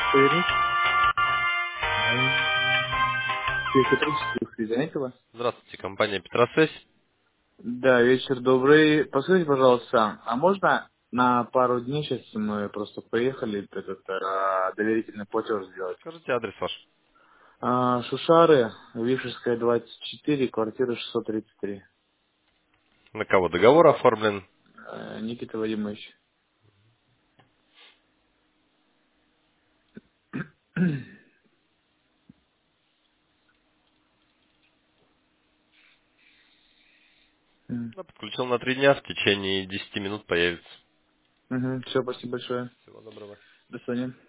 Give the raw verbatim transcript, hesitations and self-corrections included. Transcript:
Повернись. Психотрические услуги заметила? Здравствуйте, компания Петросвязь. Да, вечер добрый. Подскажите, пожалуйста, а можно на пару дней сейчас мы просто поехали этот а, доверительный платеж сделать? Скажите адрес ваш. А, Шушары, Вишерская, двадцать четыре, квартира шестьсот тридцать три. На кого договор оформлен? А, Никита Вадимович. Да, подключил на три дня, в течение десяти минут появится. Все, спасибо большое. Всего доброго. До свидания.